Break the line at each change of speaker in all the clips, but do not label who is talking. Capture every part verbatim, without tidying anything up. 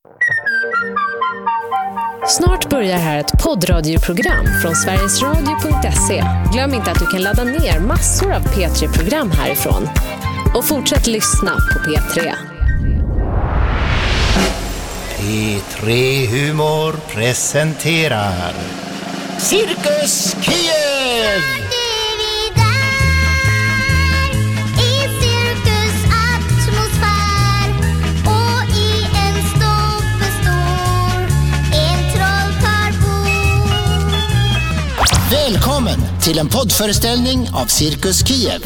Snart börjar här ett poddradioprogram från sveriges radio punkt se. Glöm inte att du kan ladda ner massor av P tre-program härifrån. Och fortsätt lyssna på P tre.
P tre Humor presenterar Cirkus Kiev! Välkommen till en poddföreställning av Cirkus Kiev.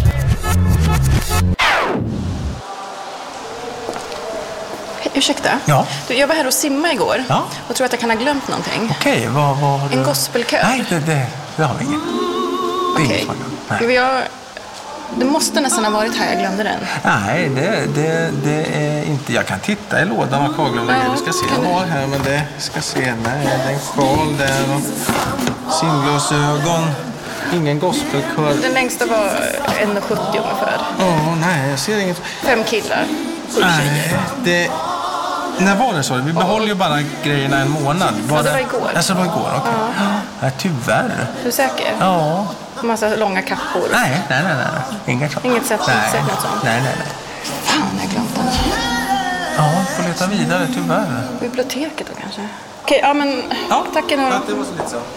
Ursäkta?
Ja.
Du, jag var här och simma igår.
Ja.
Och tror att jag kan ha glömt någonting.
Okej, vad, vad har du?
En gospelkör.
Nej, det, det, det har vi ingen. Det är
Okej.
ingen fara. Nej.
Jag, det måste nästan ha varit här jag glömde den.
Nej, det, det, det är inte... Jag kan titta i lådan och kvarglömda grejer. Vi ska se vad var här, men det ska se. Nej, det är en sjal där och simglasögon. Ingen gospelkör.
Den längsta var en sjuttio ungefär.
Åh, oh, nej, jag ser inget.
Fem killar. Sju
Nej,
tjejer.
det... När var det så? Vi behåller ju bara grejerna en månad. Var
Ja, det var igår.
Alltså, det var igår, okej. Okay. Ja. Ja, tyvärr.
Du är säker?
Ja.
Massa långa kappor.
Nej, nej, nej, nej. Inget sånt.
Inget sätt,
nej.
sätt något sånt.
Nej, nej, nej.
Fan, jag har glömt den.
Ja, får leta vidare, tyvärr.
Biblioteket då kanske? Okej, ja men
Ja,
tack ändå.
ja, det var så lite så.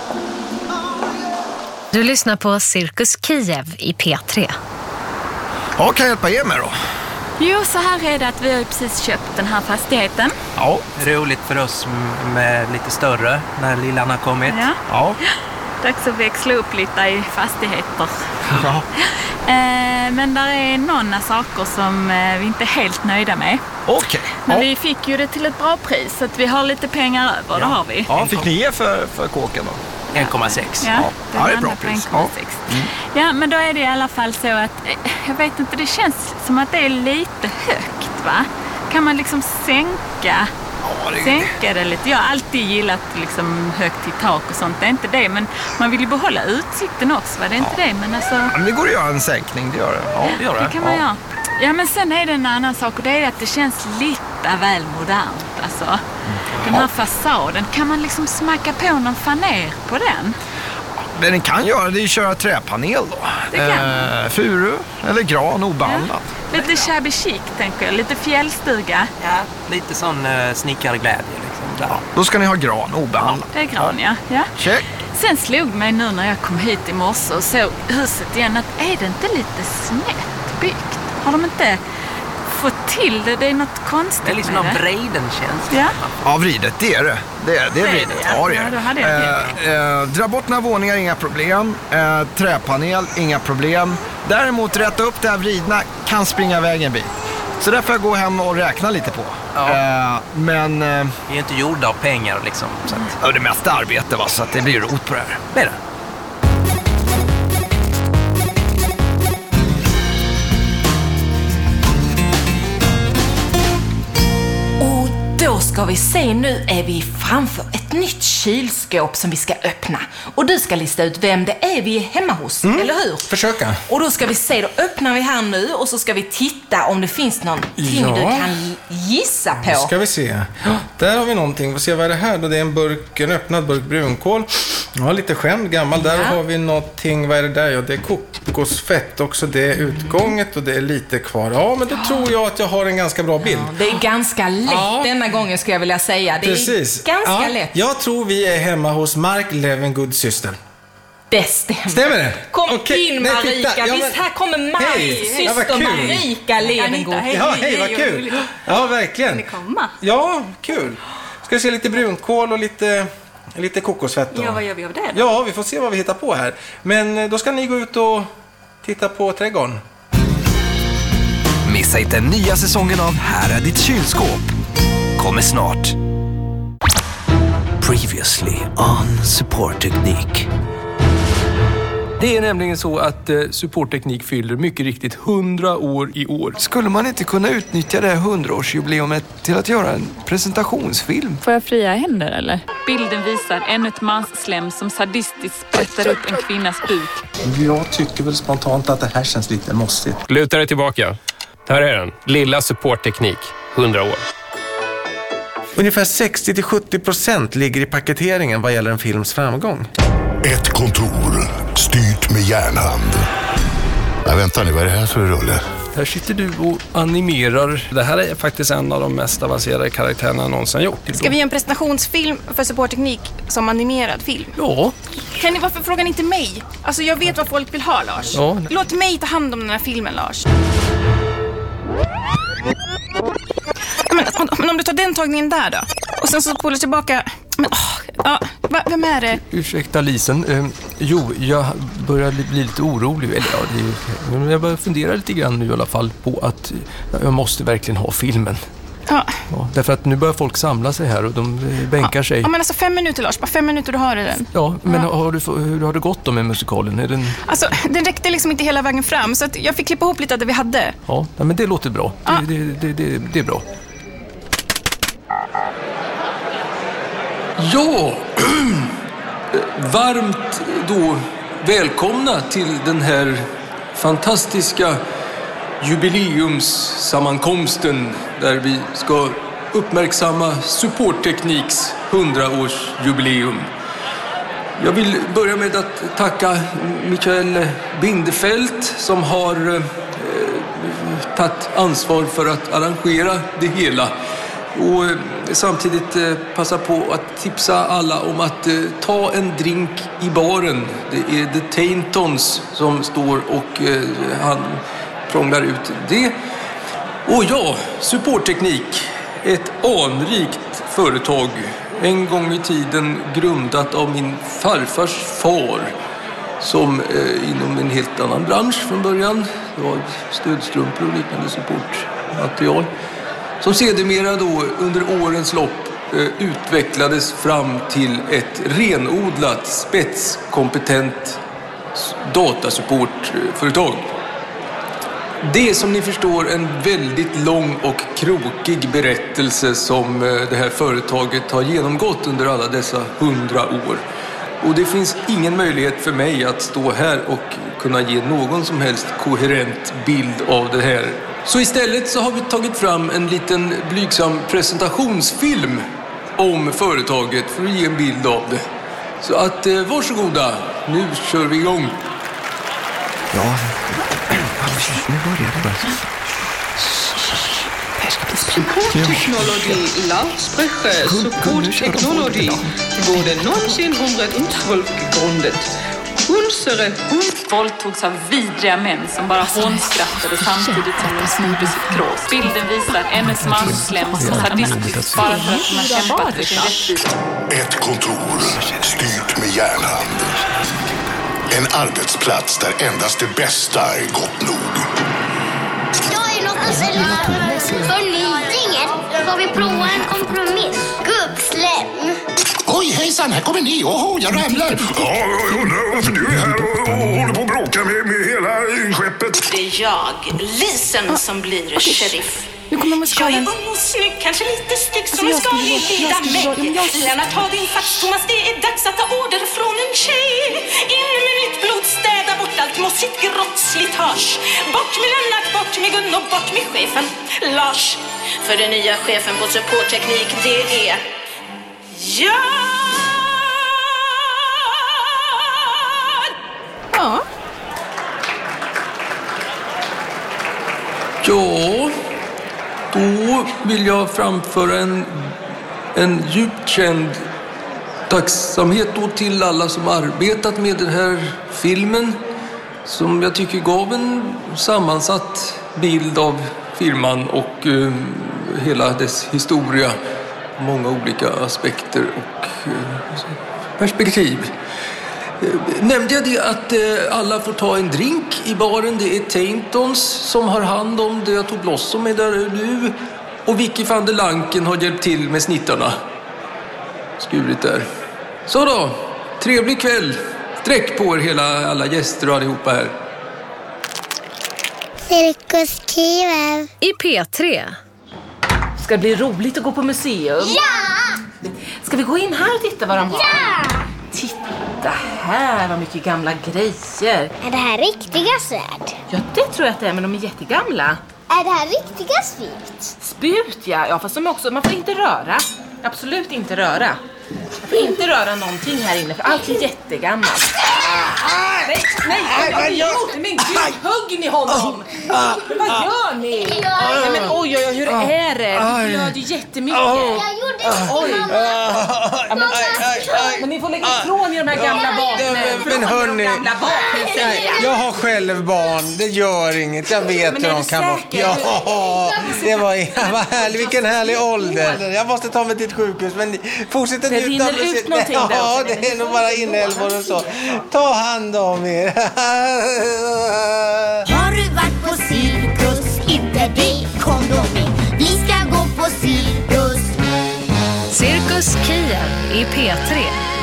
Du lyssnar på Cirkus Kiev i P tre.
Ja, kan jag hjälpa er med då?
Jo, så här är det att vi har precis köpt den här fastigheten.
Ja.
Roligt för oss med lite större när lillan har kommit.
Ja.
Ja.
Dags att växla upp lite i fastigheter.
Ja.
Eh, men där är några saker som eh, vi inte är helt nöjda med.
Okej.
Men
Ja.
vi fick ju det till ett bra pris så att vi har lite pengar över, det har vi.
Ja, fick ni ge för, för kåken då?
en komma sex.
Ja,
Ja, det är
landar
bra
på
pris.
en komma sex.
Ja. Mm.
Ja, men då är det i alla fall så att, eh, jag vet inte, det känns som att det är lite högt, va? Kan man liksom sänka,
Ja, det är...
sänka det lite? Jag har alltid gillat liksom högt i tak och sånt, det är inte det. Men man vill ju behålla utsikten också, va? Det är inte det, men alltså...
Ja, men det går att göra en sänkning, det gör det. Ja,
Det gör det.
Det kan man
Ja.
göra. Ja, men sen är det en annan sak och det är att det känns lite väl modernt, alltså. Den här fasaden, kan man liksom smacka på någon faner på den?
Det ni kan göra det är att köra träpanel då.
Det kan man.
Eh, furu eller gran obehandlat.
Lite shabby chic, tänker jag. Lite fjällstuga.
Ja, lite sån uh, snickarglädje liksom. Där.
Då ska ni ha gran obehandlat.
Det är gran, ja. ja.
Check.
Sen slog mig nu när jag kom hit i morse och såg huset igen att är det inte lite snett byggt? Har de inte fått till det? Det är något konstigt
Det är liksom
med
någon
det.
vriden-känsla.
Ja.
Ja, vridet, det är det. Det är, det är
Det är
vridet.
det, ja.
Ja, det
Ja,
är
då hade jag
det. Eh, eh, dra bort några våningar, inga problem. Eh, träpanel, inga problem. Däremot rätta upp det här vridna kan springa iväg en bit. Så där får jag gå hem och räkna lite på.
Ja.
Eh, men eh,
Vi är ju inte gjorda av pengar liksom. Så att...
ja, det mesta arbete, va, så att det blir rot på det här.
Det är det.
Då ska vi se, nu är vi framför ett nytt kylskåp som vi ska öppna. Och du ska lista ut vem det är vi är hemma hos,
Mm.
eller hur?
Försöka.
Och då ska vi se, då öppnar vi här nu och så ska vi titta om det finns någonting
Ja.
du kan gissa på.
Ska vi se. Där har vi någonting. Vi ser vad är det här då? Det är en burk, en öppnad burk brunkål. Ja, lite skämd, gammal. Där
Ja.
har vi någonting, vad är det där? Ja, det är kokosfett också. Det är utgånget och det är lite kvar. Ja, men då tror jag att jag har en ganska bra bild.
Det är ganska lätt
Ja.
denna gången, skulle jag vilja säga. Det
Precis.
är ganska
Ja,
lätt.
jag tror vi är hemma hos Mark Levengoods syster.
Det stämmer.
Stämmer det?
Kom
Okej,
in,
nej,
Marika.
titta. Ja, men-
Visst, här kommer Marks
Hej. Ja, vad
syster
kul.
Marika Levengood.
Hej,
Ja, hej, vad
hej,
kul.
roligt.
Ja, verkligen.
Kan ni komma?
Ja, kul. Ska vi se lite brunkål och lite, lite kokosfett då?
Ja, vad gör vi av det då?
Ja, vi får se vad vi hittar på här. Men eh, då ska ni gå ut och titta på trädgården.
Missa inte nya säsongen av Här är ditt kylskåp. Kommer snart. Previously on Supportteknik.
Det är nämligen så att eh, Supportteknik fyller mycket riktigt hundra år i år.
Skulle man inte kunna utnyttja det här hundraårsjubileumet till att göra en presentationsfilm?
Får jag fria händer eller? Bilden visar ännu ett mansslem som sadistiskt sprättar upp en kvinnas buk.
Jag tycker väl spontant att det här känns lite mossigt.
Luta dig tillbaka. Här är den. Lilla Supportteknik. hundra år.
Ungefär sextio till sjuttio procent ligger i paketeringen vad gäller en films framgång.
Ett kontor styrt med järnhand. Ja, vänta nu, vad är det här för rulle?
Här sitter du och animerar. Det här är faktiskt en av de mest avancerade karaktärerna jag någonsin gjort.
Ska vi göra en presentationsfilm för supportteknik som animerad film?
Ja.
Kan ni, varför frågar ni inte mig? Alltså jag vet vad folk vill ha, Lars.
Ja.
Låt mig ta hand om den här filmen, Lars. Men, men om du tar den tagningen där då? Och sen så spolar tillbaka... Men, åh, ja, va, vem är det?
Ursäkta Lisen. Eh, jo, jag börjar bli lite orolig. Eller, ja, det, jag börjar fundera lite grann nu i alla fall på att jag måste verkligen ha filmen.
Ja.
Ja, därför att nu börjar folk samla sig här och de bänkar
ja.
sig.
Ja, men alltså fem minuter, Lars. Bara fem minuter, du har den.
Ja, men
ja.
Har du, hur har det gått då med musikalen? Är den...
Alltså, den räckte liksom inte hela vägen fram. Så att jag fick klippa ihop lite av det vi hade.
Ja, men det låter bra.
Ja.
Det, det, det, det, det är bra. Ja, varmt då välkomna till den här fantastiska jubileumssammankomsten där vi ska uppmärksamma Supporttekniks hundraårsjubileum. Jag vill börja med att tacka Mikael Bindefeld som har eh, tagit ansvar för att arrangera det hela. Och eh, samtidigt eh, passa på att tipsa alla om att eh, ta en drink i baren. Det är The Taintons som står och eh, han prånglar ut det. Och ja, Supportteknik, ett anrikt företag. En gång i tiden grundat av min farfars far som eh, inom en helt annan bransch från början. Det var stödstrumpor och liknande supportmaterial. Som sedermera då under årens lopp eh, utvecklades fram till ett renodlat spetskompetent datasupportföretag. Det är som ni förstår en väldigt lång och krokig berättelse som det här företaget har genomgått under alla dessa hundra år. Och det finns ingen möjlighet för mig att stå här och kunna ge någon som helst koherent bild av det här. Så istället så har vi tagit fram en liten blygsam presentationsfilm om företaget för att ge en bild av det. Så att eh, varsågoda, nu kör vi igång.
Ja, nu börjar det bara.
Supportteknologi, Lautsprecher, Supportteknologi wurde neunzehnhunderttolv gegründet. Unsere
Folk togs av vidriga män som bara hånskrattade samtidigt som de snodde sitt krås. Bilden visar ännu smalslem som sadistiskt bara för att de har kämpat för sin rättvisa.
Ett kontor styrt med järnhand. En arbetsplats där endast det bästa är gott nog.
Jag är något att säga. För ni inget får vi prova en kompromiss. Gubbslem.
Oj, hejsan, här kommer ni. Åh, jag ramlar. Ja, jag undrar varför du är här och, och håller på att bråka med, med hela skeppet.
Det är jag, Lisen, som blir sheriff.
Nu kommer musikalen.
Jag är ung och snygg, kanske lite stygg som en skadlig leda mig. Lennart, ta din fax, Thomas, det är dags att ta order från en tjej. In med nytt blod, städa bort allt mossigt grått slitage. Bort med Lennart, bort med Gun och bort med chefen Lars. För den nya chefen på Supportteknik, det är jag.
Ja.
Ja, då vill jag framföra en, en djupt känd tacksamhet då till alla som arbetat med den här filmen som jag tycker gav en sammansatt bild av firman och uh, hela dess historia. Många olika aspekter och uh, perspektiv. Nämnde jag det att eh, alla får ta en drink i baren. Det är Taintons som har hand om det jag tog Blossom med där nu. Och Vicky van der Lanken har hjälpt till med snittarna. Skurit där. Så då, trevlig kväll. Sträck på er hela, alla gäster och allihopa här.
Cirkus Kiev.
I P tre.
Ska det bli roligt att gå på museum?
Ja!
Ska vi gå in här och titta vad de har?
Ja!
Titta här, vad mycket gamla grejer.
Är det här riktiga svärd?
Ja, det tror jag att det är, men de är jättegamla.
Är det här riktiga spjut?
Spjut, ja. Ja, fast de är också, man får inte röra. absolut inte röra. Jag får inte röra någonting här inne, för allt är jättegammalt. Nej, nej, vad gör ni? Men gud, hugg ni honom? Men vad gör ni? Nej, men oj, oj, oj, hur är det? Vi blöder jättemycket.
Jag gjorde det.
Oj. Ja, men, men ni får lägga ifrån er de här gamla vapnen.
Men hörni, jag har själv barn. Det gör inget. Jag vet hur de kan vara. Ja, det var, var härlig. Vilken härlig ålder. Jag måste ta mig till ett sjukhus. Men fortsätt att
det rinner ut någonting där.
Ja, det är nog bara inälvor och så. Ta hand om er.
Har du varit på cirkus? Inte det, kom då med. Vi ska gå på cirkus.
Cirkus Kien i P tre.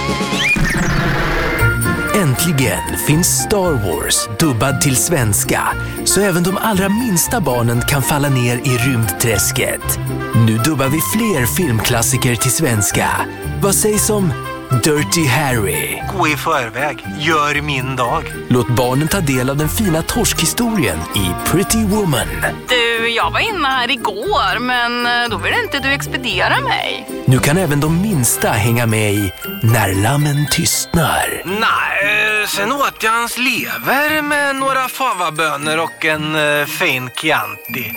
Äntligen finns Star Wars dubbad till svenska, så även de allra minsta barnen kan falla ner i rymdträsket. Nu dubbar vi fler filmklassiker till svenska. Vad sägs om Dirty Harry?
Gå i förväg, gör min dag.
Låt barnen ta del av den fina torskhistorien i Pretty Woman.
Du, jag var inne här igår, men då vill inte du expediera mig.
Nu kan även de minsta hänga med i När lammen tystnar.
Nej, sen åt jag hans lever med några favabönor och en uh, fin Chianti.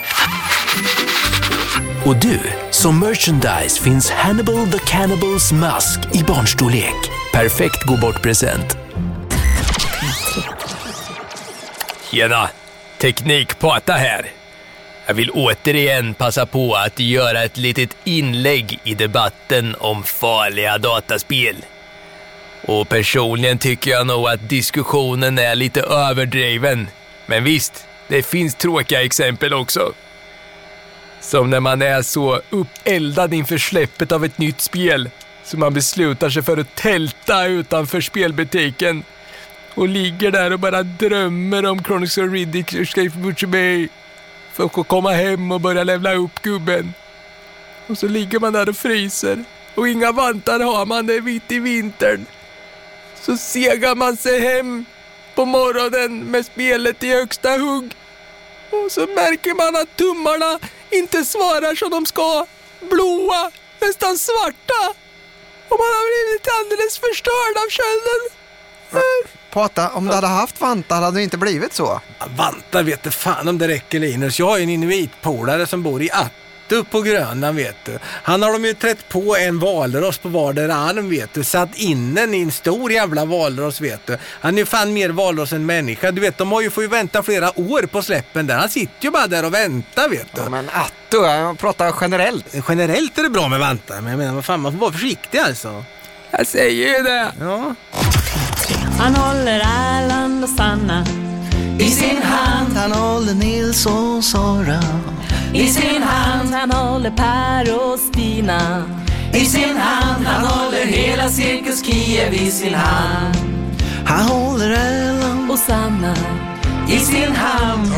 Och du, som merchandise finns Hannibal the Cannibals mask i barnstorlek. Perfekt gå bort present.
Tjena, Teknikpata här. Jag vill återigen passa på att göra ett litet inlägg i debatten om farliga dataspel. Och personligen tycker jag nog att diskussionen är lite överdriven. Men visst, det finns tråkiga exempel också. Som när man är så uppeldad inför släppet av ett nytt spel, så man beslutar sig för att tälta utanför spelbutiken och ligger där och bara drömmer om Chronicles of Riddick Escape from Butcher Bay för att komma hem och börja levla upp gubben. Och så ligger man där och fryser och inga vantar har man, det är vitt i vintern. Så segar man sig hem på morgonen med spelet i högsta hugg. Och så märker man att tummarna inte svarar som de ska. Blåa, nästan svarta. Och man har blivit alldeles förstörd av kölden.
Pata, om du hade haft vantar hade det inte blivit så.
Vantar vet du fan om det räcker, Linus. Jag har ju en inuitpolare som bor i Attu på Grönland, vet du. Han har de ju trätt på en valros på vardera arm, vet du. Satt innen i en stor jävla valros, vet du. Han är ju fan mer valros än människa. Du vet, de har ju får ju vänta flera år på släppen där. Han sitter ju bara där och väntar, vet du.
Ja, men Attu, jag pratar generellt.
Generellt är det bra med vantar, men jag menar, vad fan, man får vara försiktig alltså.
Jag säger ju det.
Ja.
Han håller Erland och Sanna
i sin hand. Han håller Nils och Sara
i sin hand. Han håller Per och Stina
i sin hand. Han håller hela Cirkus Kiev i sin hand. Han håller Erland
och Sanna
i sin hand.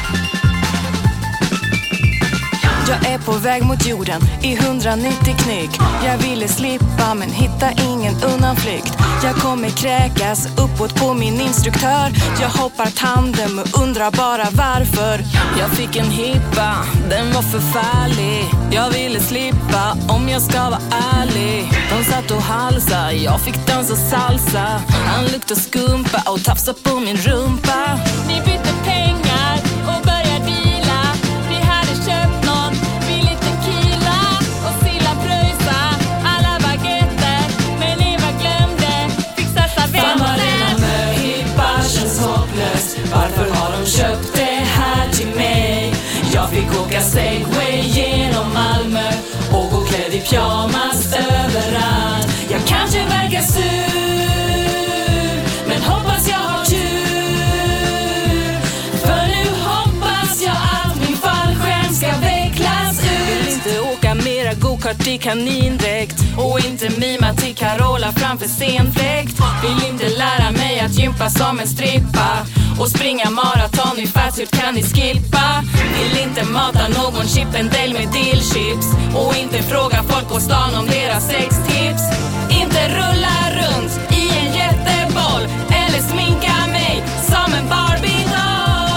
Jag är på väg mot jorden i hundranittio knyck. Jag ville slippa men hitta ingen undanflykt. Jag kommer kräkas uppåt på min instruktör. Jag hoppar tandem och undrar bara varför. Jag fick en hippa, den var förfärlig. Jag ville slippa om jag ska vara ärlig. De satt och halsa, jag fick dansa salsa. Han luktade skumpa och tafsa på min rumpa. Vi bytte pengar och började deala. Vi hade köpt någon billig tequila och silla pröjsa alla baguetter. Men Eva glömde fixa servetter.
Fan vad denna möhippa känns hopplös. Varför har de köpt det här till mig? Jag fick åka segway genom Malmö och gå klädd i pyjamas överallt. Jag kanske verkar sur, men hoppas jag har tur. För nu hoppas jag att min fallskärm ska vecklas ut.
Vill inte åka mera go-kart i kanindräkt och inte mima till Carola framför scenfläkt. Vill inte lära mig att gympa som en strippa och springa maraton i fatsuit kan ni skippa. Vill inte mata någon Chippendale med dillchips och inte fråga folk på stan om deras sextips. Inte rulla runt i en jätteboll eller sminka mig som en Barbie-doll.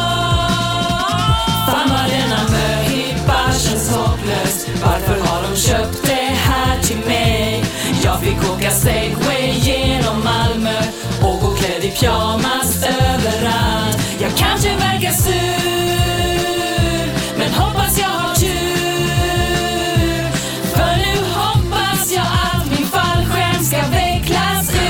Fan vad denna möhippa känns hopplös. Varför har de köpt det här till till mig. Jag fick åka segway genom Malmö och gå klädd i pyjamas överallt. Jag kanske verkar sur, men hoppas jag har tur. För nu hoppas jag att min fallskärm ska vecklas ut.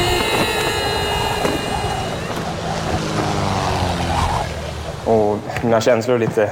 Och mina känslor är lite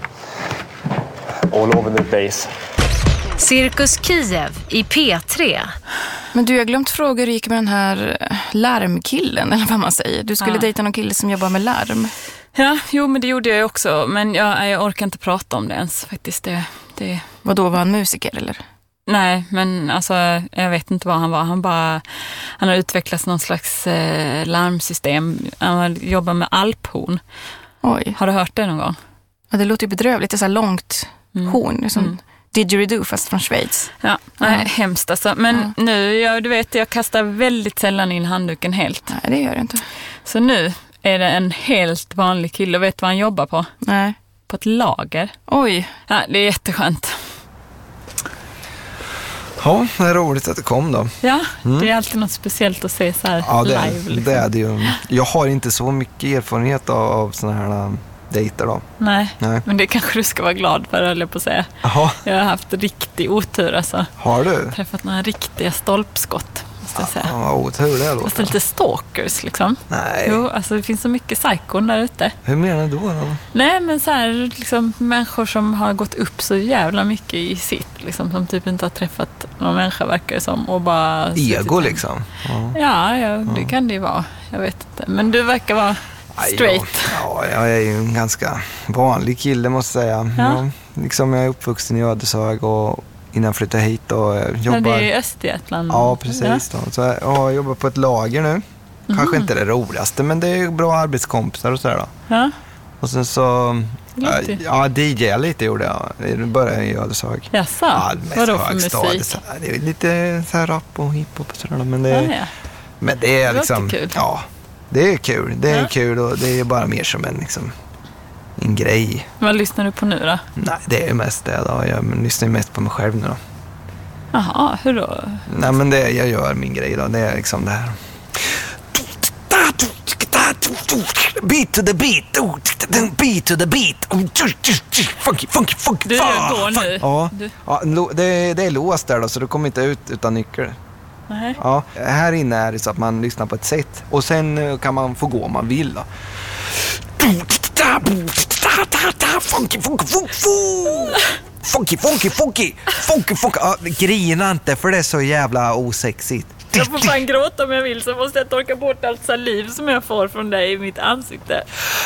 all over the place.
Cirkus Kiev i P tre.
Men du, jag har glömt fråga hur det gick med den här larmkillen, eller vad man säger. Du skulle
Ja.
dejta någon kille som jobbar med larm.
Ja, jo men det gjorde jag också. Men jag, jag orkar inte prata om det ens faktiskt. Det, det...
Vad då, var han musiker eller?
Nej, men alltså jag vet inte vad han var. Han bara, han har utvecklat någon slags eh, larmsystem. Han jobbar med alphorn.
Oj.
Har du hört det någon gång?
Ja, det låter ju bedrövligt. Det är så här långt
Mm.
horn, som
Mm.
didgeridoo fast från Schweiz.
Ja, nej, ja. Hemskt alltså. Men
Ja.
nu, jag, du vet, jag kastar väldigt sällan in handduken helt.
Nej, det gör jag inte.
Så nu är det en helt vanlig kille. Vet du vad han jobbar på?
Nej.
På ett lager.
Oj.
Ja, det är jätteskönt.
Ja, det är roligt att det kom då.
Ja,
Mm.
det är alltid något speciellt att se så här
Ja, det,
live. Liksom.
det är det ju. Jag har inte så mycket erfarenhet av, av såna här um, dejter då.
Nej,
Nej.
men det kanske du ska vara glad för, höll jag på att säga.
Jaha.
Jag har haft riktig otur alltså.
Har du?
Träffat några riktiga stolpskott, måste jag säga.
Ja, vad otur det
Fast
låter.
lite stalkers liksom.
Nej.
Jo, alltså det finns så mycket psykon där ute.
Hur menar du då? då?
Nej, men så här liksom människor som har gått upp så jävla mycket i sitt liksom, som typ inte har träffat någon människa verkar det som och bara
Ego liksom? Ja.
Ja, ja, det
Ja.
kan det ju vara. Jag vet inte. Men du verkar vara straight.
Ja, jag är ju en ganska vanlig kille måste jag säga.
Ja.
Ja, liksom jag är uppvuxen i Ödeshög och innan jag flyttade hit och jag jobbar...
Ja, det är i Östergötland.
Ja, precis. Då. Så jag, ja, jag jobbar på ett lager nu. Kanske
Mhm.
inte det roligaste, men det är bra arbetskompisar och sådär då.
Ja.
Och sen så...
Lite.
Ja, D J lite gjorde jag. Det började i Ödeshög.
Jaså?
Ja, mest
Vadå för
högstadiet,
musik?
så här. Det är lite så här rap och hiphop och sådär. Men det,
Ja, ja.
men det är
Det
liksom...
låter kul.
Ja, det är kul. Det är
Ja.
kul och det är bara mer som en, liksom, en grej.
Vad lyssnar du på nu då?
Nej, det är mest det då. Jag lyssnar ju mest på mig själv nu då.
Jaha, hur då?
Nej, men det, jag gör min grej då. Det är liksom det här. Beat to the beat. Beat to the beat. Funky, funky, funky.
Du går nu.
Ja,
Du.
ja lo- det, det är låst där då, så du kommer inte ut utan nyckel.
Nej.
Ja, här inne är det så att man lyssnar på ett sätt. Och sen eh, kan man få gå om man vill då. Funky, funky, funky. Funky, funky, funky. Funky, funky. Ja, grina inte för det är så jävla osexigt.
Jag får fan gråta om jag vill, så måste jag torka bort allt saliv som jag får från dig i mitt ansikte.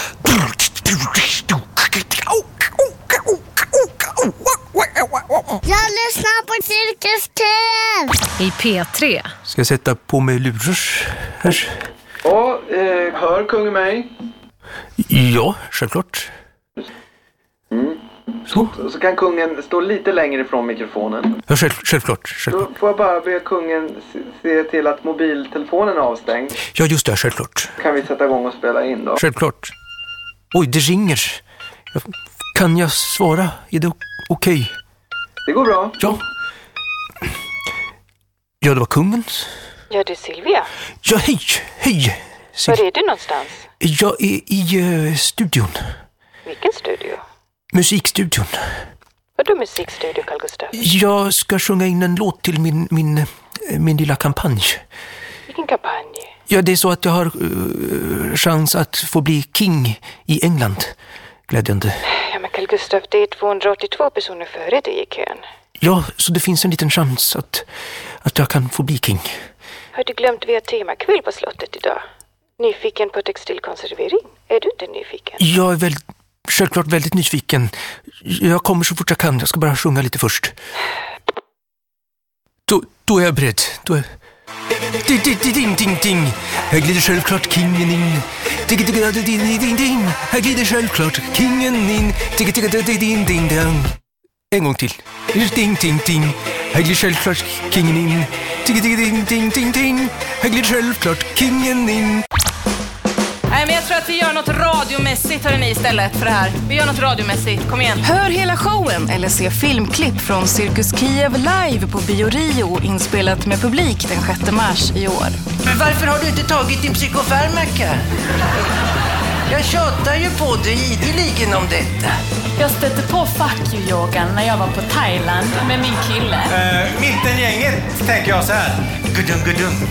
Jag lyssnar på Cirkus Kiev.
I P tre.
Ska jag sätta på mig lurar här?
Ja, eh, hör kung mig?
Ja, självklart.
Så. Så kan kungen stå lite längre ifrån mikrofonen.
Ja, själv, självklart. självklart.
Då får jag bara be kungen se- se till att mobiltelefonen är avstängd.
Ja, just det, självklart.
Kan vi sätta igång och spela in då?
Självklart. Oj, det ringer. Jag- Kan jag svara? Är det o- okej?
Det går bra.
Ja. Ja, det var kungen.
Ja, det är Silvia.
Ja, hej, hej.
Var är du någonstans?
Jag är i uh, studion.
Vilken studio?
Musikstudion.
Vadå musikstudio, Carl Gustaf?
Jag ska sjunga in en låt till min, min, eh, min lilla kampanj.
Vilken kampanj?
Ja, det är så att jag har uh, chans att få bli king i England. Glädjande.
Ja, men Carl Gustaf, det är tvåhundraåttiotvå personer före dig i kön.
Ja, så det finns en liten chans att, att jag kan få bli king.
Har du glömt vi har temakväll på slottet idag? Nyfiken på textilkonservering? Är du inte nyfiken?
Jag är väl, självklart väldigt nyfiken. Jag kommer så fort jag kan. Jag ska bara sjunga lite först. Då, då är jag beredd. Då är... Ding, ding, ding, ding, ding. Här glider självklart kingen in. Ding, ding, ding, ding, ding, ding. Här glider självklart kingen in. Ding, ding, ding, ding, ding, ding. En gång till. Ding, ding, ding. Här glider självklart kingen in. Ding, ding, ding, ding, ding, ding. Här glider självklart kingen in.
Nej, men jag tror att vi gör något radiomässigt hörni, istället för det här. Vi gör något radiomässigt, kom igen.
Hör hela showen eller se filmklipp från Cirkus Kiev live på Bio Rio, inspelat med publik den sjätte mars i år.
Men varför har du inte tagit din psykofarmaka? Jag tjatar ju på dig ideligen om detta.
Jag stötte på fuck you-yogan när jag var på Thailand med min kille.
Uh, mittengänget tänker jag så här. Gudung, gudung.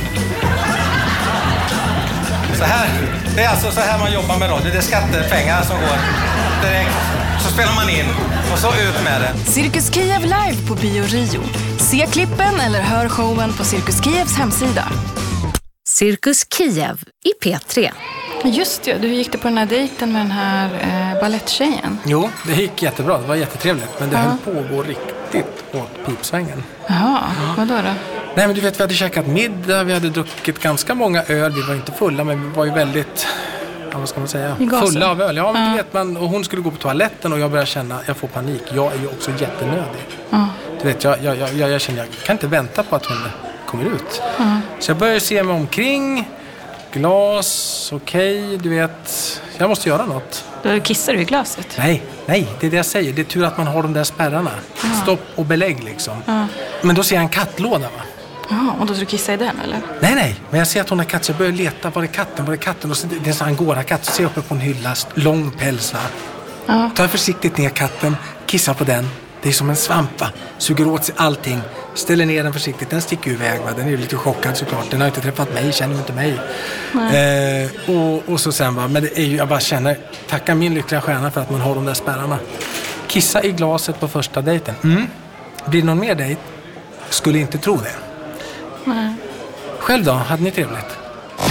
Så här. Det är alltså så här man jobbar med radio. Det är skattepengar som går direkt. Så spelar man in och så ut med det.
Cirkus Kiev live på Bio Rio. Se klippen eller hör showen på Cirkus Kievs hemsida.
Cirkus Kiev i P tre.
Just det, du gick det på den här dejten med den här eh, balletttjejen.
Jo, det gick jättebra. Det var jättetrevligt. Men det ja. höll på att gå riktigt åt pipsvängen.
Jaha, ja. Vadå då?
Nej, men du vet, vi hade käkat middag. Vi hade druckit ganska många öl. Vi var inte fulla, men vi var ju väldigt... Ja, vad ska man säga? Fulla av öl. Ja, men ja. Du vet, man, och hon skulle gå på toaletten och jag började känna, jag får panik. Jag är ju också jättenödig. Ja. Du vet, jag, jag, jag, jag, jag känner, jag kan inte vänta på att hon kommer ut. Ja. Så jag började se mig omkring. Glas, okej, okay, du vet. Jag måste göra något.
Då kissar du i glaset?
Nej, nej, det är det jag säger. Det är tur att man har de där spärrarna. Ja. Stopp och belägg liksom. Ja. Men då ser jag en kattlåda, va?
Ja, och då ska du kissa i den, eller?
Nej, nej. Men jag ser att hon har katt. Så jag börjar leta. Var är katten? Var är katten? Och så, det är en sån angora-katt. Så ser jag uppe på en hylla. Lång päls, va? Ja. Tar försiktigt ner katten. Kissar på den. Det är som en svamp, va? Suger åt sig allting. Ställer ner den försiktigt. Den sticker iväg, va? Den är ju lite chockad såklart. Den har inte träffat mig. Känner ju inte mig. Eh, och, och så sen, va? Men det är ju, jag bara känner... Tacka min lyckliga stjärna för att man har de där spärrarna. Kissa i glaset på första dejten. Mm. Blir det någon mer dejt? Skulle inte tro det. Nej. Själv då? Hade ni trevligt?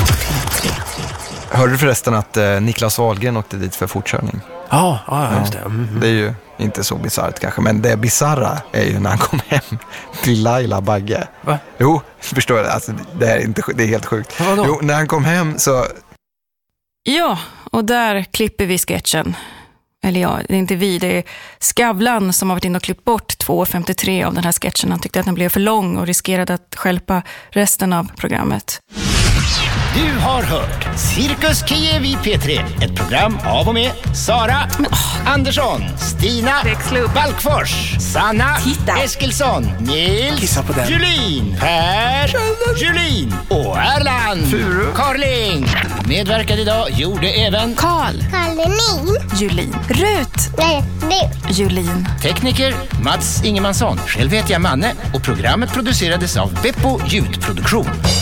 Hörde du förresten att eh, Niklas Wahlgren åkte dit för fortkörning?
Ja, ja, just det. Mm.
Det är ju inte så bizarrt kanske, men det bizarra är ju när han kom hem till Laila Bagge. Va? Jo, förstår du? Alltså, det, är inte, det är helt sjukt. Jo, när han kom hem så...
Ja, och där klipper vi sketchen. Eller ja, det är inte vi, det är Skavlan som har varit in och klippt bort två femtiotre av den här sketchen. Han tyckte att den blev för lång och riskerade att stjälpa resten av programmet.
Du har hört Cirkus Kiev i P tre. Ett program av och med Sara Men, oh. Andersson, Stina Balkfors, Sanna Titta. Eskilsson, Nils Julin, Per Julin och Erland Furu Karling. Medverkade idag gjorde även
Karl
Karlin
Julin Rut
Nej, Rut
Julin
Tekniker Mats Ingemansson. Själv heter jag Manne och programmet producerades av Beppo Ljudproduktion.